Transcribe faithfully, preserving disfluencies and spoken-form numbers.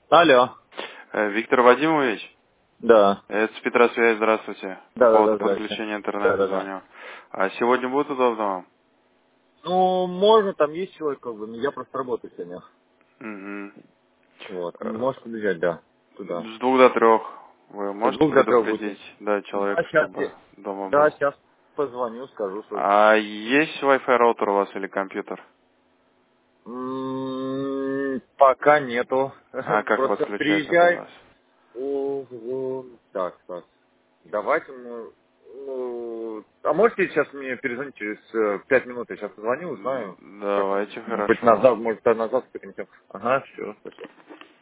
Алло. Э, Виктор Вадимович, Да. это с Петра связь, здравствуйте. По Да, да, да, поводу здрасте. подключения Да, интернета да, да. звоню. А сегодня будет удобно вам? Ну, можно, там есть человек, как бы, но я просто работаю сегодня. Мгм. Вот. Э, Можешь подъезжать, да, туда. С двух до трех вы С можете двух до трех будете. предупредить, да, Да, человека, сейчас чтобы я... дома Да, был? сейчас позвоню, скажу, что... А есть Wi-Fi роутер у вас или компьютер? М, Пока нету. А как Просто подключать надо у приезжай. вас? Ого. Так, так. Давайте мы... ну, А можете сейчас мне перезвонить через э, пять минут? Я сейчас позвоню, узнаю, М, как он. Давайте, Может быть, хорошо. назад, может, а назад перенесем. Ага, все, спасибо.